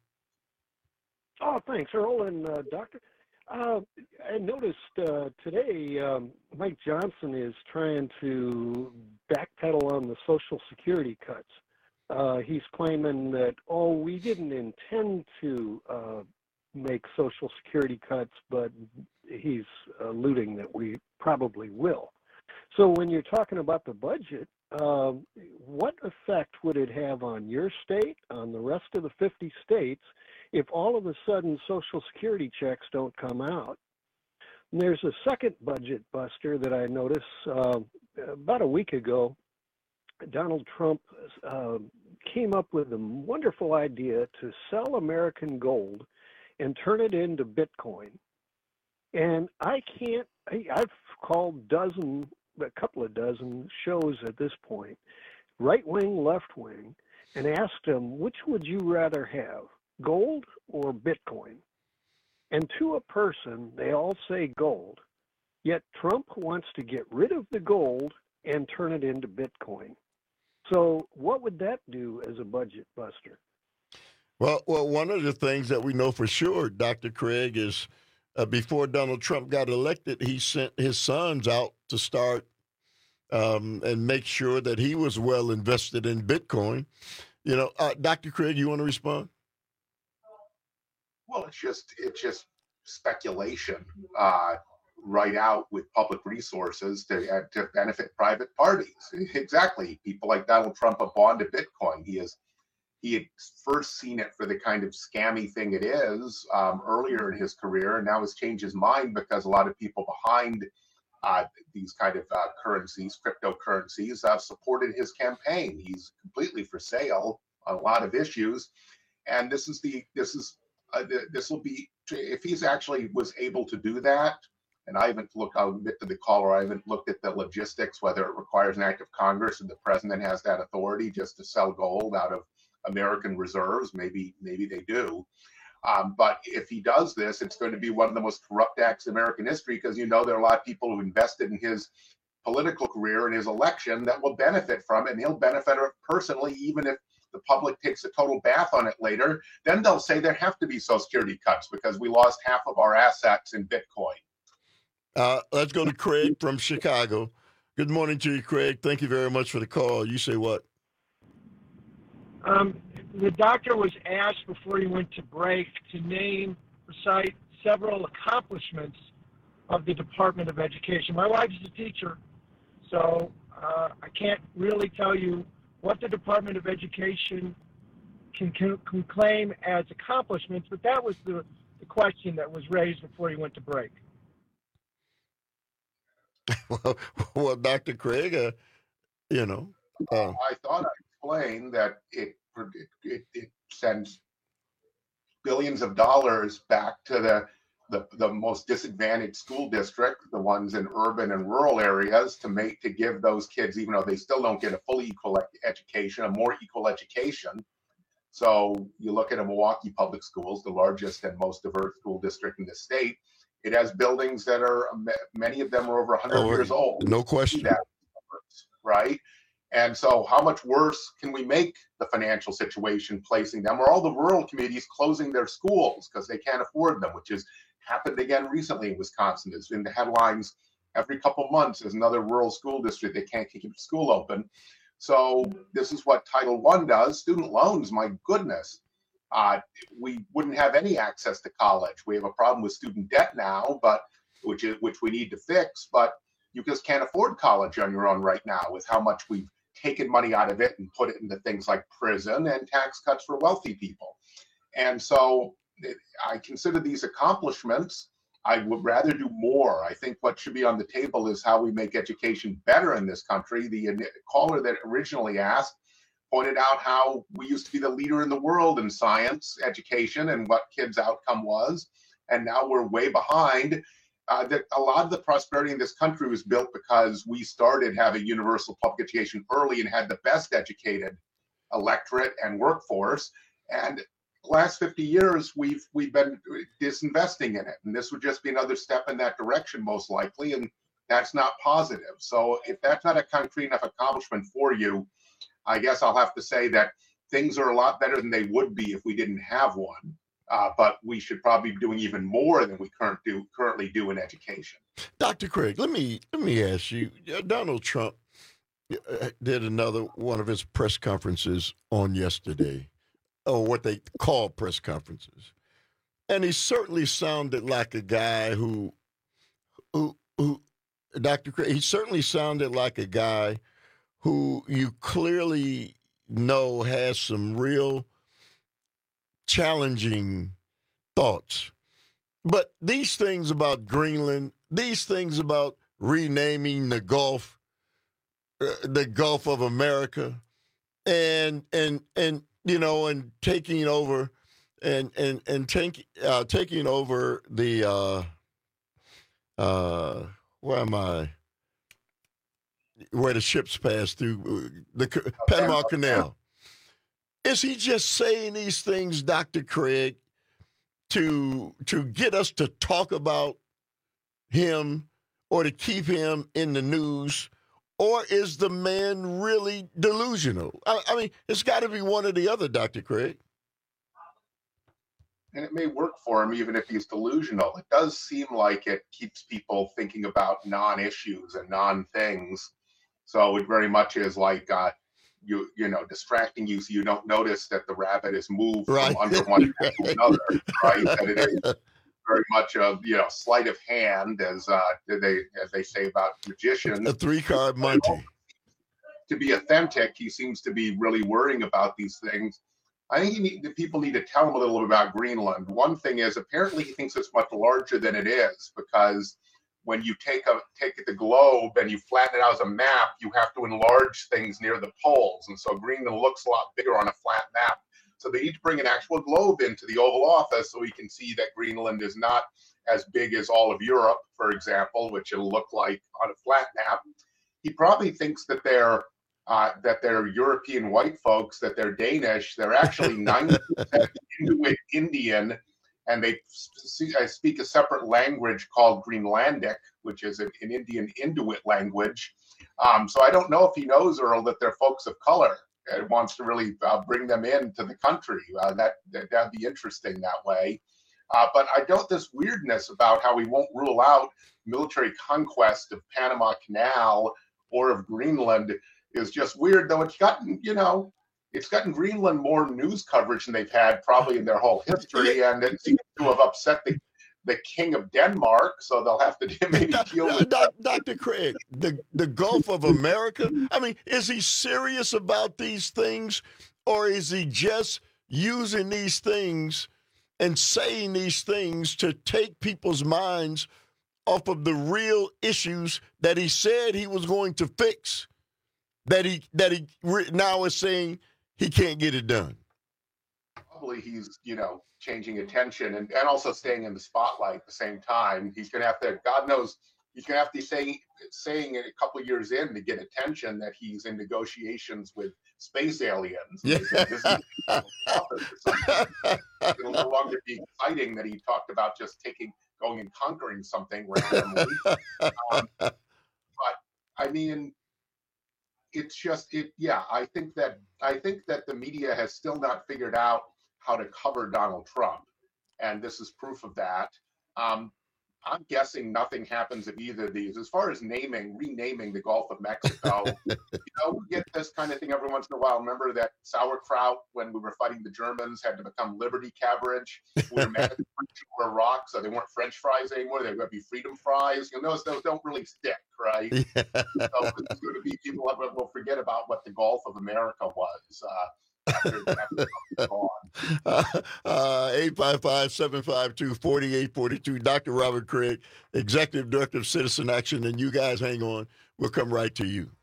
Oh, thanks, Earl and uh, Doctor. Uh, I noticed uh, today um, Mike Johnson is trying to backpedal on the Social Security cuts. Uh, he's claiming that, oh, we didn't intend to uh, make Social Security cuts, but he's alluding that we probably will. So when you're talking about the budget, um, what effect would it have on your state, on the rest of the fifty states, if all of a sudden Social Security checks don't come out? And there's a second budget buster that I noticed uh, about a week ago. Donald Trump uh, came up with a wonderful idea to sell American gold and turn it into Bitcoin. And I can't, I, I've called dozen a couple of dozen shows at this point, right wing, left wing, and asked them, which would you rather have, gold or Bitcoin? And to a person, they all say gold. Yet Trump wants to get rid of the gold and turn it into Bitcoin. So what would that do as a budget buster? Well, well, one of the things that we know for sure, Doctor Craig, is uh, before Donald Trump got elected, he sent his sons out to start um, and make sure that he was well invested in Bitcoin. You know, uh, Doctor Craig, you want to respond? Well, it's just it's just speculation, uh, right out with public resources to uh, to benefit private parties. Exactly, people like Donald Trump have gone to Bitcoin. He is he had first seen it for the kind of scammy thing it is um, earlier in his career, and now has changed his mind because a lot of people behind uh, these kind of uh, currencies, cryptocurrencies, have supported his campaign. He's completely for sale on a lot of issues, and this is the this is. Uh, this will be, if he's actually was able to do that, and I haven't looked, I'll admit to the caller, I haven't looked at the logistics, whether it requires an act of Congress and the president has that authority just to sell gold out of American reserves. Maybe, maybe they do. Um, but if he does this, it's going to be one of the most corrupt acts in American history, because you know there are a lot of people who invested in his political career and his election that will benefit from it, and he'll benefit personally, even if the public takes a total bath on it later. Then they'll say there have to be Social Security cuts because we lost half of our assets in Bitcoin. Uh, let's go to Craig from Chicago. Good morning to you, Craig. Thank you very much for the call. You say what? Um, the doctor was asked before he went to break to name, recite several accomplishments of the Department of Education. My wife is a teacher, so uh, I can't really tell you what the Department of Education can, can, can claim as accomplishments, but that was the, the question that was raised before he went to break. well, well, Doctor Craig, uh, you know. Uh, I thought I explained that it, it, it sends billions of dollars back to the The, the most disadvantaged school district, the ones in urban and rural areas, to make to give those kids, even though they still don't get a fully equal education, a more equal education. So you look at a Milwaukee Public Schools, the largest and most diverse school district in the state. It has buildings that are, many of them are over one hundred oh, years old. No question. That, right? And so how much worse can we make the financial situation placing them, or all the rural communities closing their schools because they can't afford them, which is happened again recently in Wisconsin. It's in the headlines every couple months. There's another rural school district that can't keep school open. So this is what Title One does. Student loans, my goodness. Uh, we wouldn't have any access to college. We have a problem with student debt now, but which is which we need to fix. But you just can't afford college on your own right now with how much we've taken money out of it and put it into things like prison and tax cuts for wealthy people. And so I consider these accomplishments. I would rather do more. I think what should be on the table is how we make education better in this country. The caller that originally asked pointed out how we used to be the leader in the world in science education and what kids' outcome was. And now we're way behind. Uh, that a lot of the prosperity in this country was built because we started having universal public education early and had the best educated electorate and workforce. And last fifty years, we've we've been disinvesting in it, and this would just be another step in that direction, most likely, and that's not positive. So if that's not a concrete enough accomplishment for you, I guess I'll have to say that things are a lot better than they would be if we didn't have one. Uh, but we should probably be doing even more than we current do, currently do in education. Doctor Craig, let me let me ask you. Donald Trump did another one of his press conferences on yesterday, or what they call press conferences. And he certainly sounded like a guy who, who, who, Doctor Craig, he certainly sounded like a guy who you clearly know has some real challenging thoughts. But these things about Greenland, these things about renaming the Gulf, uh, the Gulf of America, and, and, and, you know, and taking over and and and take, uh, taking over the uh, uh, where am I? where the ships pass through the C- Panama Canal. Is he just saying these things, Doctor Craig, to to get us to talk about him or to keep him in the news? Or is the man really delusional? I, I mean, it's got to be one or the other, Doctor Craig. And it may work for him even if he's delusional. It does seem like it keeps people thinking about non-issues and non-things. So it very much is like uh, you you know distracting you so you don't notice that the rabbit is moved right. from under one hand to another. Right? That it is very much a you know sleight of hand, as uh, they as they say about magicians. A three-card Monty. To be authentic, he seems to be really worrying about these things. I think you need, the people need to tell him a little bit about Greenland. One thing is apparently he thinks it's much larger than it is, because when you take a take the globe and you flatten it out as a map, you have to enlarge things near the poles, and so Greenland looks a lot bigger on a flat map. So they need to bring an actual globe into the Oval Office so we can see that Greenland is not as big as all of Europe, for example, which it'll look like on a flat map. He probably thinks that they're uh, that they're European white folks, that they're Danish. They're actually ninety percent Inuit Indian, and they speak a separate language called Greenlandic, which is an, an Indian Inuit language. Um, so I don't know if he knows, Earl, that they're folks of color. It wants to really uh, bring them into the country. Uh, that, that that'd be interesting that way. Uh, but I don't this weirdness about how we won't rule out military conquest of Panama Canal or of Greenland is just weird. Though it's gotten, you know, it's gotten Greenland more news coverage than they've had probably in their whole history, and it seems to have upset the the King of Denmark, so they'll have to maybe deal with that. Doctor Craig, the, the Gulf of America, I mean, is he serious about these things, or is he just using these things and saying these things to take people's minds off of the real issues that he said he was going to fix, that he, that he now is saying he can't get it done? Probably he's, you know, changing attention and, and also staying in the spotlight at the same time. He's going to have to, God knows, he's going to have to be saying, saying a couple of years in to get attention that he's in negotiations with space aliens. Yeah. This is It'll no longer be exciting that he talked about just taking, going and conquering something randomly. um, but I mean, it's just, it, yeah, I think that, I think that the media has still not figured out how to cover Donald Trump, and this is proof of that. Um, I'm guessing nothing happens at either of these. As far as naming, renaming the Gulf of Mexico, you know, we get this kind of thing every once in a while. Remember that sauerkraut when we were fighting the Germans had to become Liberty Cabbage? We were mad at the French were Iraq, so they weren't French fries anymore. They were going to be freedom fries. You know, those, those don't really stick, right? Yeah. So it's going to be people will forget about what the Gulf of America was. Uh, uh, uh, eight five five, seven five two, four eight four two. Doctor Robert Craig, Executive Director of Citizen Action, and you guys hang on. We'll come right to you.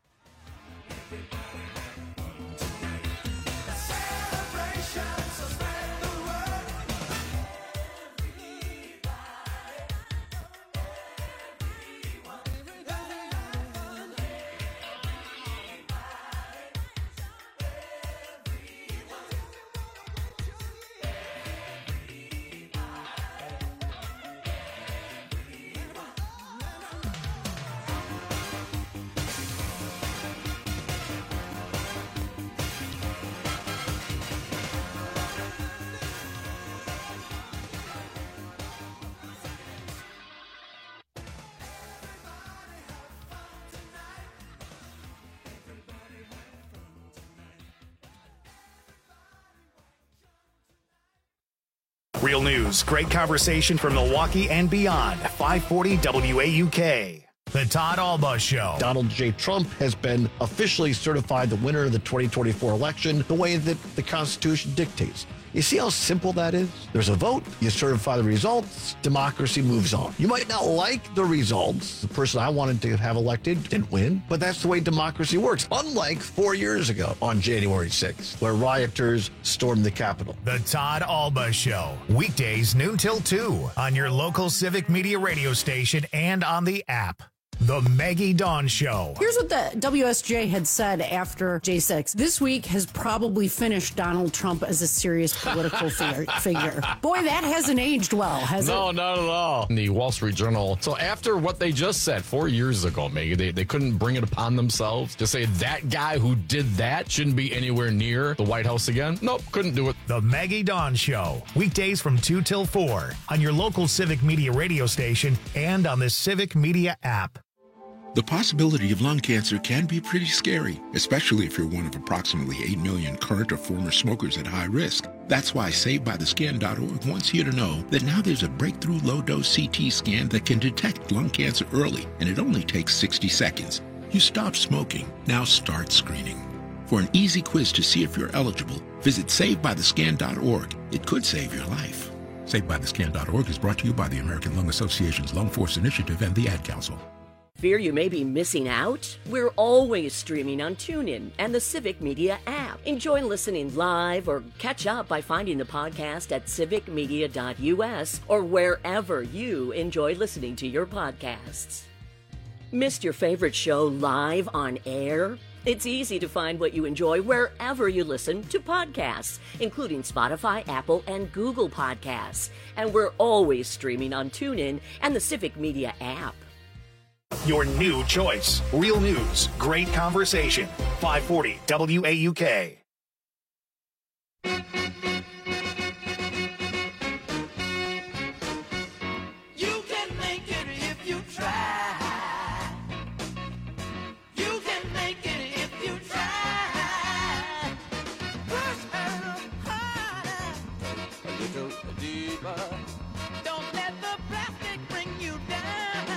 Real news, great conversation from Milwaukee and beyond. five forty W A U K. The Todd Alba Show. Donald J. Trump has been officially certified the winner of the twenty twenty-four election the way that the Constitution dictates. You see how simple that is? There's a vote, you certify the results, democracy moves on. You might not like the results. The person I wanted to have elected didn't win, but that's the way democracy works. Unlike four years ago on January sixth, where rioters stormed the Capitol. The Todd Alba Show. Weekdays noon till two on your local Civic Media radio station and on the app. The Maggie Dawn Show. Here's what the W S J had said after J six. This week has probably finished Donald Trump as a serious political figure. figure. Boy, that hasn't aged well, has no, it? No, not at all. In the Wall Street Journal. So after what they just said four years ago, Maggie, they, they couldn't bring it upon themselves to say that guy who did that shouldn't be anywhere near the White House again. Nope, couldn't do it. The Maggie Dawn Show. Weekdays from two till four on your local Civic Media radio station and on the Civic Media app. The possibility of lung cancer can be pretty scary, especially if you're one of approximately eight million current or former smokers at high risk. That's why Saved By The Scan dot org wants you to know that now there's a breakthrough low-dose C T scan that can detect lung cancer early, and it only takes sixty seconds. You stop smoking, now start screening. For an easy quiz to see if you're eligible, visit Saved By The Scan dot org. It could save your life. Saved By The Scan dot org is brought to you by the American Lung Association's Lung Force Initiative and the Ad Council. Fear you may be missing out? We're always streaming on TuneIn and the Civic Media app. Enjoy listening live or catch up by finding the podcast at civic media dot u s or wherever you enjoy listening to your podcasts. Missed your favorite show live on air? It's easy to find what you enjoy wherever you listen to podcasts, including Spotify, Apple, and Google Podcasts. And we're always streaming on TuneIn and the Civic Media app. Your new choice. Real news, great conversation. five forty W A U K. You can make it if you try. You can make it if you try. Push her harder, a little deeper. Don't let the plastic bring you down.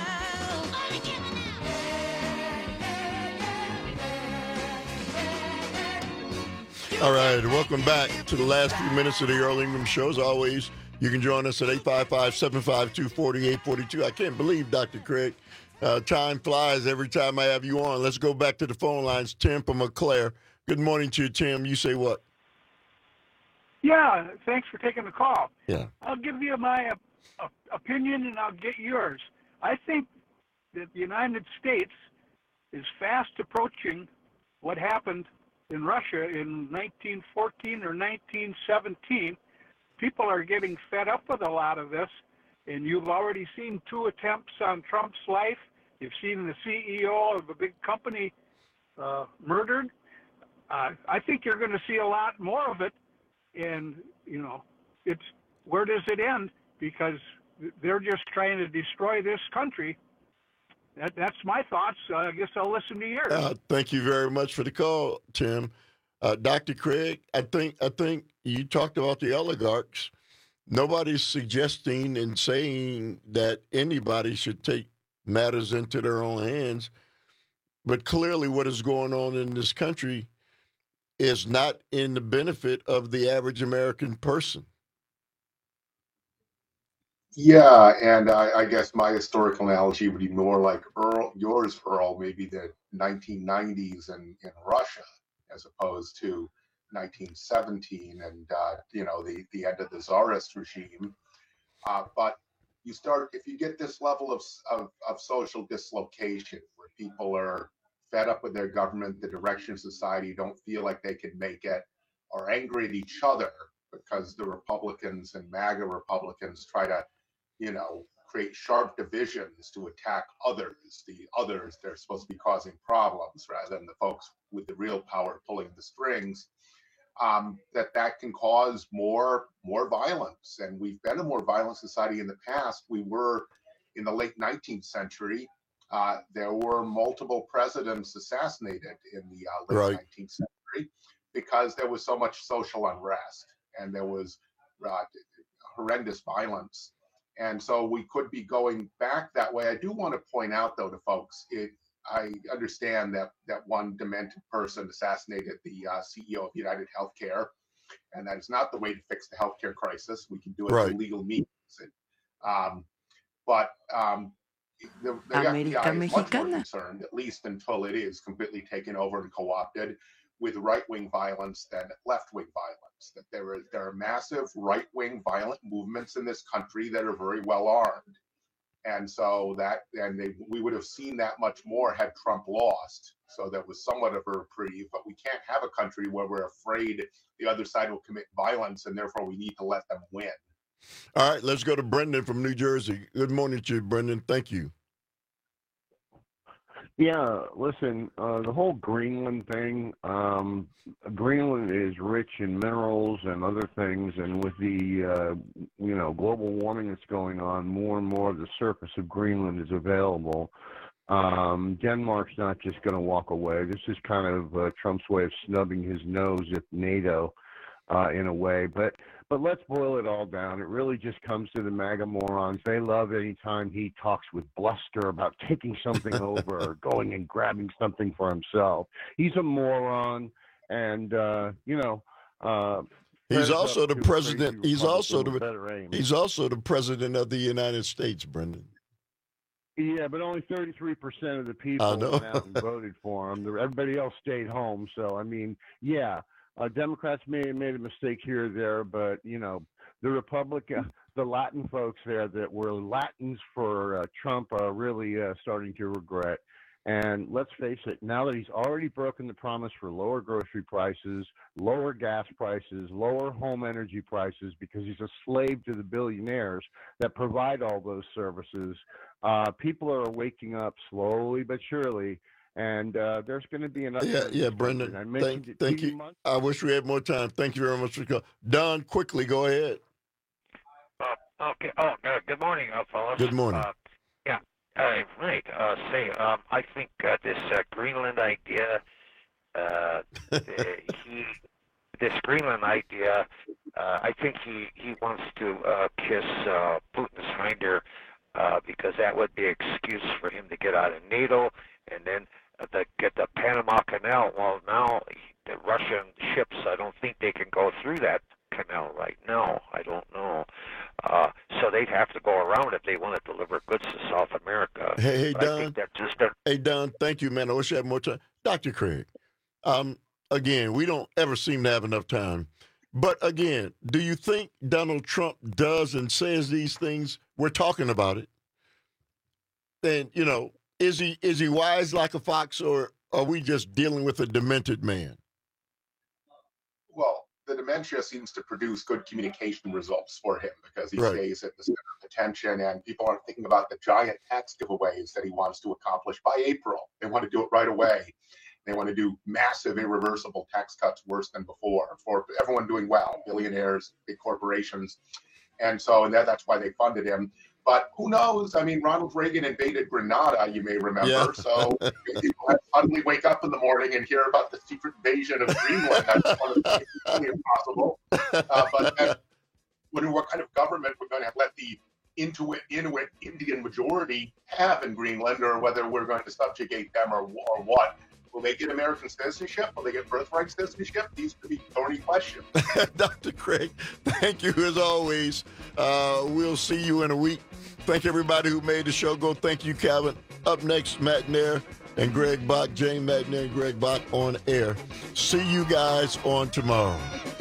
All right, welcome back to the last few minutes of the Earl Ingram Show. As always, you can join us at eight five five, seven five two, four eight four two. I can't believe, Doctor Craig, uh, time flies every time I have you on. Let's go back to the phone lines. Tim from Eau Claire. Good morning to you, Tim. You say what? Yeah, thanks for taking the call. Yeah. I'll give you my uh, opinion and I'll get yours. I think that the United States is fast approaching what happened in Russia in nineteen fourteen or nineteen seventeen. People are getting fed up with a lot of this, and you've already seen two attempts on Trump's life. You've seen the C E O of a big company uh, murdered. Uh, I think you're going to see a lot more of it, and, you know, it's where does it end? Because they're just trying to destroy this country. That, that's my thoughts. Uh, I guess I'll listen to yours. Uh, thank you very much for the call, Tim. Uh, Doctor Craig, I think I think you talked about the oligarchs. Nobody's suggesting and saying that anybody should take matters into their own hands. But clearly what is going on in this country is not in the benefit of the average American person. Yeah, and I, I guess my historical analogy would be more like Earl, yours, Earl, maybe the nineteen nineties in, in Russia, as opposed to nineteen seventeen and, uh, you know, the, the end of the Tsarist regime. Uh, but you start, if you get this level of, of, of social dislocation, where people are fed up with their government, the direction of society, don't feel like they can make it, are angry at each other because the Republicans and MAGA Republicans try to, you know, create sharp divisions to attack others, the others they're supposed to be causing problems rather than the folks with the real power pulling the strings, um, that that can cause more, more violence. And we've been a more violent society in the past. We were in the late nineteenth century. Uh, there were multiple presidents assassinated in the uh, late right. nineteenth century because there was so much social unrest and there was uh, horrendous violence. And so we could be going back that way. I do want to point out, though, to folks, it, I understand that that one demented person assassinated the uh, C E O of United Healthcare, and that is not the way to fix the healthcare crisis. We can do it right. through legal means. Um, but um, the, the F B I is much more concerned, at least until it is completely taken over and co-opted, with right-wing violence than left-wing violence. That there are there are massive right-wing violent movements in this country that are very well armed, And so that, and they, we would have seen that much more had Trump lost. So that was somewhat of a reprieve, but we can't have a country where we're afraid the other side will commit violence, and therefore we need to let them win. All right, let's go to Brendan from New Jersey. Good morning to you, Brendan. Thank you. Yeah, listen, uh, the whole Greenland thing, um, Greenland is rich in minerals and other things, and with the, uh, you know, global warming that's going on, more and more of the surface of Greenland is available. Um, Denmark's not just going to walk away. This is kind of uh, Trump's way of snubbing his nose at NATO uh, in a way, but But let's boil it all down. It really just comes to the MAGA morons. They love any time he talks with bluster about taking something over or going and grabbing something for himself. He's a moron, and uh, you know. Uh, he's also the president. He's also the. the He's also the president of the United States, Brendan. Yeah, but only thirty-three percent of the people went out and voted for him. Everybody else stayed home. So I mean, yeah. Uh, Democrats may have made a mistake here or there, but, you know, the Republican, the Latin folks there that were Latins for uh, Trump are really uh, starting to regret. And let's face it, now that he's already broken the promise for lower grocery prices, lower gas prices, lower home energy prices, because he's a slave to the billionaires that provide all those services, uh, people are waking up slowly but surely. And uh, there's going to be another. Yeah, yeah, Brendan. I mentioned thank, it thank you. Months. I wish we had more time. Thank you very much for calling. Don, quickly, go ahead. Uh, okay. Oh, uh, good morning, uh, fellas. Good morning. Uh, yeah. Uh, right. Uh, say, um, I think uh, this uh, Greenland idea, uh, he, this Greenland idea, uh, I think he he wants to uh, kiss uh, Putin's hinder uh, because that would be an excuse for him to get out of NATO. And then uh, the, get the Panama Canal. Well, now the Russian ships, I don't think they can go through that canal right now. I don't know. Uh, so they'd have to go around if they want to deliver goods to South America. Hey, hey, But Don. I think that's just a, Hey, Don, thank you, man. I wish I had more time. Doctor Craig, um, again, we don't ever seem to have enough time. But again, do you think Donald Trump does and says these things? We're talking about it. And, you know, Is he is he wise like a fox, or are we just dealing with a demented man? Well, the dementia seems to produce good communication results for him because he Right. stays at the center of attention, and people aren't thinking about the giant tax giveaways that he wants to accomplish by April. They want to do it right away. They want to do massive, irreversible tax cuts worse than before for everyone doing well, billionaires, big corporations. And so, and that, that's why they funded him. But who knows? I mean, Ronald Reagan invaded Grenada, you may remember. Yeah. So people have suddenly wake up in the morning and hear about the secret invasion of Greenland. That's one of the things that's totally impossible. Uh, but then, what, what kind of government we're going to let the Inuit, Inuit Indian majority have in Greenland, or whether we're going to subjugate them, or, or what? Will they get American citizenship? Will they get birthright citizenship? These could be thorny questions. Doctor Craig, thank you as always. Uh, we'll see you in a week. Thank everybody who made the show go. Thank you, Calvin. Up next, Matt Nair and Greg Bach. Jane Matt Nair and Greg Bach on air. See you guys on tomorrow.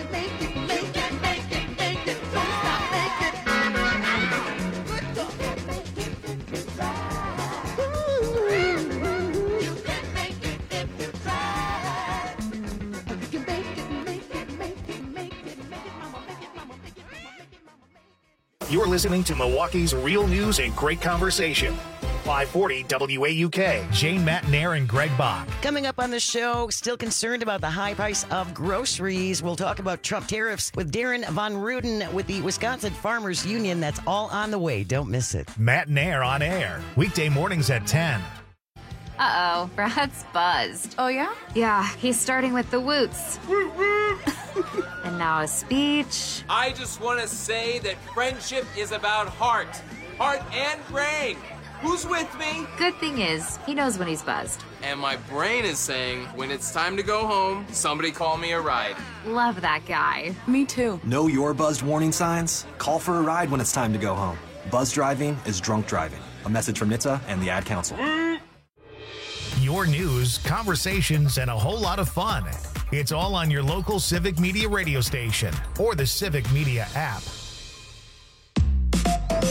You're listening to Milwaukee's Real News and Great Conversation. five forty W A U K. Jane Matt Nair and Greg Bach. Coming up on the show, still concerned about the high price of groceries. We'll talk about Trump tariffs with Darren Von Ruden with the Wisconsin Farmers Union. That's all on the way. Don't miss it. Matt Nair on air. Weekday mornings at ten. Uh-oh, Brad's buzzed. Oh, yeah? Yeah, he's starting with the woots. And now a speech. I just want to say that friendship is about heart. Heart and brain. Who's with me? Good thing is, he knows when he's buzzed. And my brain is saying, when it's time to go home, somebody call me a ride. Love that guy. Me too. Know your buzzed warning signs? Call for a ride when it's time to go home. Buzz driving is drunk driving. A message from N H T S A and the Ad Council. Your news, conversations, and a whole lot of fun. It's all on your local Civic Media radio station or the Civic Media app.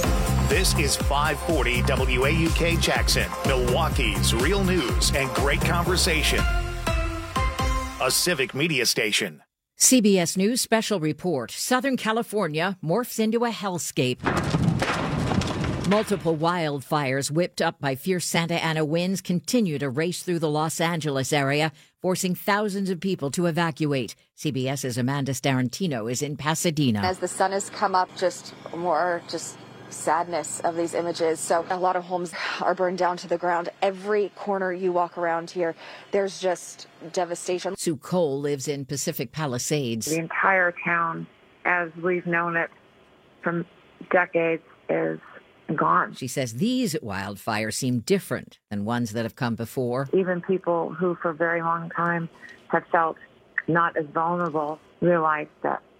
This is five forty W A U K Jackson, Milwaukee's real news and great conversation. A Civic Media station. C B S News special report. Southern California morphs into a hellscape. Multiple wildfires whipped up by fierce Santa Ana winds continue to race through the Los Angeles area, forcing thousands of people to evacuate. CBS's Amanda Starantino is in Pasadena. As the sun has come up, just more just sadness of these images. So a lot of homes are burned down to the ground. Every corner you walk around here, there's just devastation. Sue Cole lives in Pacific Palisades. The entire town, as we've known it from decades, is gone. She says these wildfires seem different than ones that have come before. Even people who for a very long time have felt not as vulnerable realize that